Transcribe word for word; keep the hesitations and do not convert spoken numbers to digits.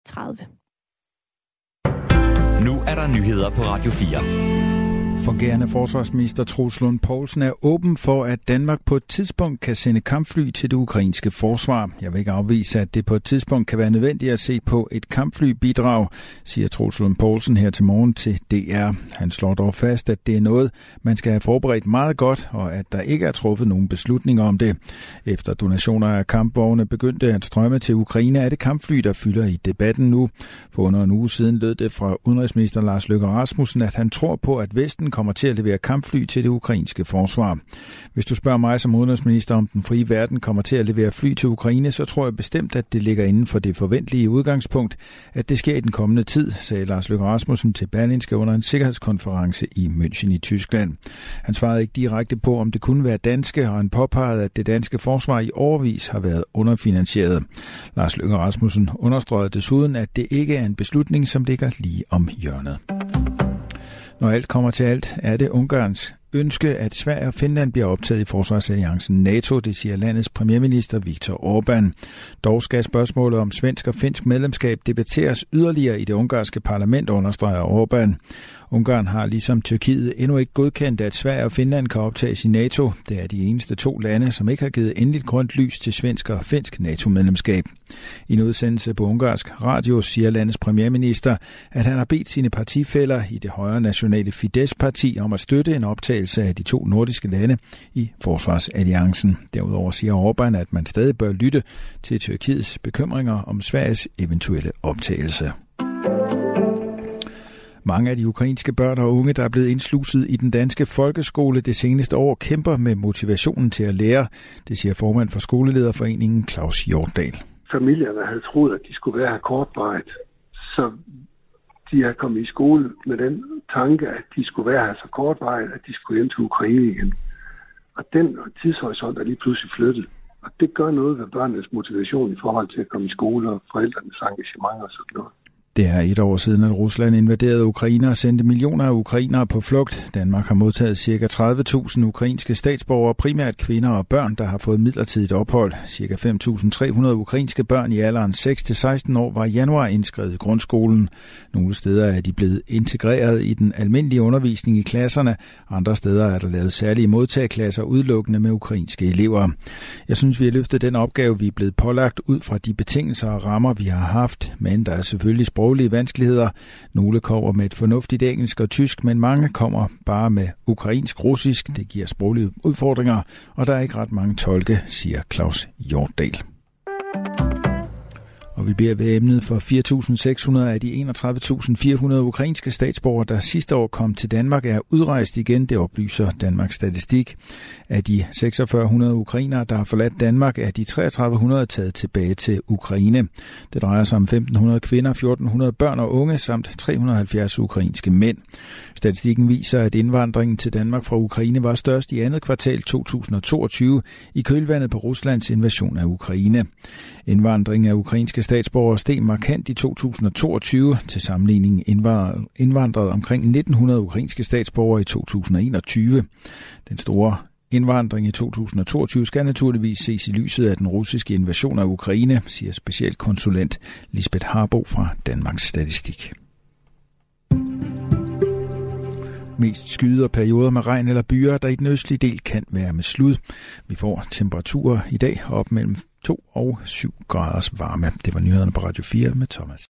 tredive. Nu er der nyheder på Radio fire. Fungerende forsvarsminister Troels Lund Poulsen er åben for, at Danmark på et tidspunkt kan sende kampfly til det ukrainske forsvar. Jeg vil ikke afvise, at det på et tidspunkt kan være nødvendigt at se på et kampflybidrag, siger Troels Lund Poulsen her til morgen til D R. Han slår dog fast, at det er noget, man skal have forberedt meget godt, og at der ikke er truffet nogen beslutninger om det. Efter donationer af kampvogne begyndte at strømme til Ukraine, er det kampfly, der fylder i debatten nu. For under en uge siden lød det fra udenrigsminister Lars Løkke Rasmussen, at han tror på, at Vesten kommer til at levere kampfly til det ukrainske forsvar. Hvis du spørger mig som udenrigsminister, om den frie verden kommer til at levere fly til Ukraine, så tror jeg bestemt, at det ligger inden for det forventelige udgangspunkt, at det sker i den kommende tid, sagde Lars Løkke Rasmussen til Berlingske under en sikkerhedskonference i München i Tyskland. Han svarede ikke direkte på, om det kunne være danske, og han påpegede, at det danske forsvar i årevis har været underfinansieret. Lars Løkke Rasmussen understregede desuden, at det ikke er en beslutning, som ligger lige om hjørnet. Når alt kommer til alt, er det Ungarns ønske, at Sverige og Finland bliver optaget i forsvarsalliancen NATO, det siger landets premierminister Viktor Orbán. Dog skal spørgsmålet om svensk og finsk medlemskab debatteres yderligere i det ungarske parlament, understreger Orbán. Ungarn har ligesom Tyrkiet endnu ikke godkendt, at Sverige og Finland kan optages i NATO. Det er de eneste to lande, som ikke har givet endeligt grønt lys til svensk og finsk NATO-medlemskab. I en udsendelse på ungarsk radio siger landets premierminister, at han har bedt sine partifæller i det højre nationale Fidesz-parti om at støtte en optagelse af de to nordiske lande i forsvarsalliancen. Derudover siger Orbán, at man stadig bør lytte til Tyrkiets bekymringer om Sveriges eventuelle optagelse. Mange af de ukrainske børn og unge, der er blevet indsluset i den danske folkeskole det seneste år, kæmper med motivationen til at lære. Det siger formand for skolelederforeningen Claus Hjortdal. Familierne havde troet, at de skulle være her kortvarigt, så de er kommet i skole med den tanke, at de skulle være her så kortvarigt, at de skulle hjem til Ukraine igen. Og den tidshorisont er lige pludselig flyttet. Og det gør noget ved børnenes motivation i forhold til at komme i skole og forældrenes engagement og sådan noget. Det er et år siden, at Rusland invaderede Ukraine og sendte millioner af ukrainere på flugt. Danmark har modtaget ca. tredive tusind ukrainske statsborgere, primært kvinder og børn, der har fået midlertidigt ophold. Ca. fem tusind tre hundrede ukrainske børn i alderen seks til seksten år var i januar indskrevet i grundskolen. Nogle steder er de blevet integreret i den almindelige undervisning i klasserne. Andre steder er der lavet særlige modtageklasser udelukkende med ukrainske elever. Jeg synes, vi har løftet den opgave, vi er blevet pålagt ud fra de betingelser og rammer, vi har haft. Men der er selvfølgelig sproglige vanskeligheder. Nogle kommer med et fornuftigt engelsk og tysk, men mange kommer bare med ukrainsk-russisk. Det giver sproglige udfordringer, og der er ikke ret mange tolke, siger Claus Hjortdal. Og vi bliver ved emnet for fire tusind seks hundrede af de enogtredive tusind fire hundrede ukrainske statsborgere, der sidste år kom til Danmark, er udrejst igen, det oplyser Danmarks Statistik. Af de seks tusind fire hundrede ukrainere, der har forladt Danmark, er de tre tusind tre hundrede taget tilbage til Ukraine. Det drejer sig om femten hundrede kvinder, fjorten hundrede børn og unge, samt tre hundrede og halvfjerds ukrainske mænd. Statistikken viser, at indvandringen til Danmark fra Ukraine var størst i andet kvartal to tusind og toogtyve i kølvandet på Ruslands invasion af Ukraine. Indvandringen af ukrainske statsborgere steg markant i to tusind og toogtyve. Til sammenligning indvandrede omkring nitten hundrede ukrainske statsborgere i to tusind og enogtyve. Den store indvandring i to tusind og toogtyve skal naturligvis ses i lyset af den russiske invasion af Ukraine, siger specialkonsulent Lisbeth Harbo fra Danmarks Statistik. Mest skyder perioder med regn eller byer, der i den østlige del kan være med slud. Vi får temperaturer i dag op mellem to og syv graders varme. Det var nyhederne på Radio fire med Thomas.